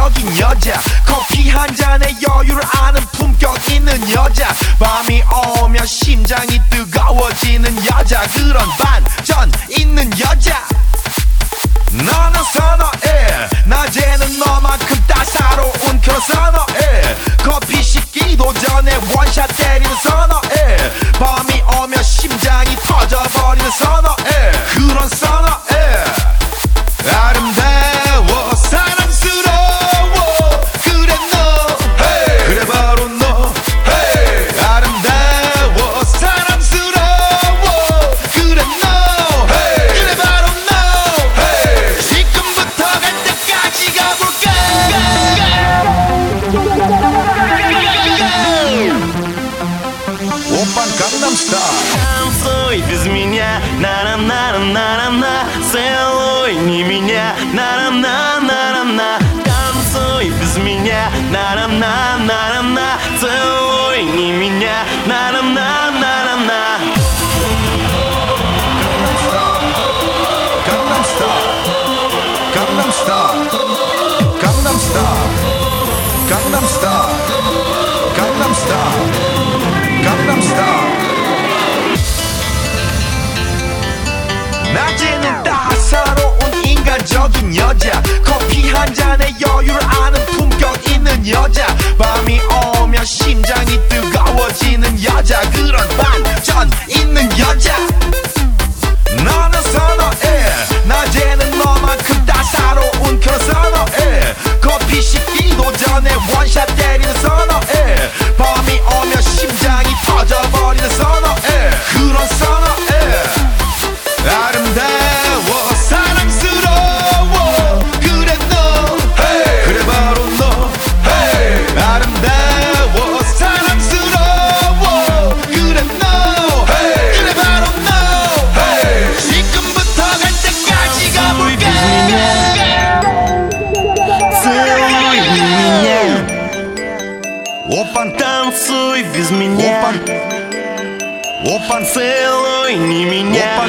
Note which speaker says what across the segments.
Speaker 1: 인간적인 여자, 커피 한 잔에 여유를 아는 품격 있는 여자, 밤이 오면 심장이 뜨거워지는 여자, 그런 반전 있는 여자. 너는 선어해, 낮에는 너만큼 따사로운 그런 선어해, 커피 식기도 전에 원샷 때리는 선어해, 밤이 오면 심장이 터져버리는 선어해, 그런 선어해. 아름다워 사랑스러워 그래 너, hey. 그래 바로 너, hey. 아름다워 사랑스러워 그래 너, hey. 그래 바로 너, hey. 지금부터 갈 때까지 가볼까. 오빤 강남스타일.
Speaker 2: Танцуй без меня, на-на-на-на-на-на. Целуй не меня, на-на-на-на-на. Танцуй без меня, на-на-на-на-на. Целуй не меня, на-на-на-на-на.
Speaker 1: 낮에는 따사로운 인간적인 여자, 커피 한 잔에 여유를 아는 품격 있는 여자, 밤이 오면 심장이 뜨거워지는 여자, 그런 반전 있는 여자. 너는 선어해, 낮에는 너만큼 따사로운 그런 선어해, 커피 식기도 전에 원샷 때리는 선어해, 밤이 오면 심장이 터져버리는 선어해, 그런 선어해. 아름다워 사랑스러워 그래 너, hey. 그래 바로 너, hey. 아름다워 사랑스러워 그래 너, hey. 그래 바로 너, hey. 지금부터 갈 때까지 가볼까.
Speaker 2: Целуй меня,
Speaker 1: 오빤
Speaker 2: танцуй без меня.
Speaker 1: 오빤
Speaker 2: Целуй не меня,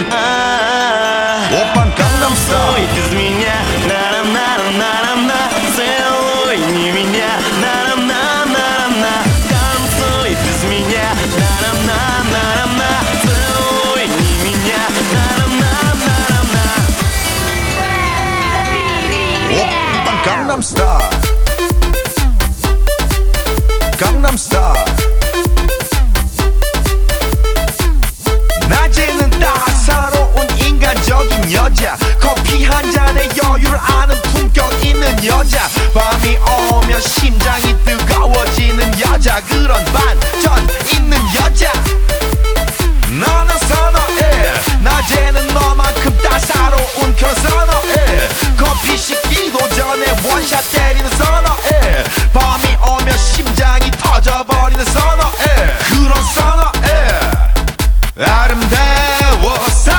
Speaker 1: 오빤
Speaker 2: танцуй
Speaker 1: 강남스타일.
Speaker 2: без меня, на-на-на-на-на-на. Целуй не меня, на-на-на-на-на. Танцуй без меня, на-на-на-на-на. Целуй не меня, на-на-на-на-на.
Speaker 1: 오빤 강남스타일. 강남스타일. 낮에는 따사로운 인간적인 여자, 커피 한 잔에 여유를 아는 품격 있는 여자, 밤이 오면 심장이 뜨거워지는 여자, 그런 반전 있는 여자. 너는 선어해, 낮에는 너만큼 따사로운 그런 선어해, 커피 식기도 전에 원샷 때리는 선어해, 밤이 오면 심장이 터져버리는 선어해, 그런 선어해. 아름다워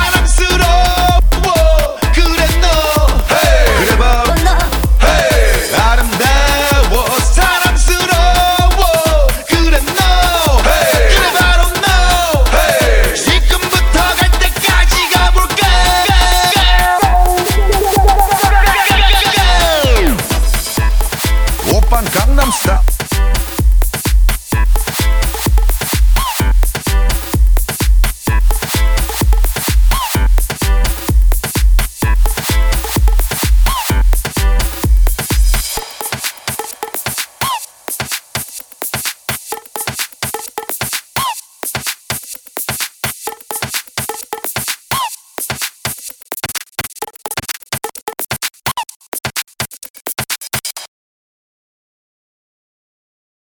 Speaker 1: 사랑스러워 그래 너, hey. 그래 바로 너, hey. 아름다워 사랑스러워 그래 너, hey. 그래 바로 너, hey. 지금부터 갈 때까지 가볼까. 오빤 강남스타일.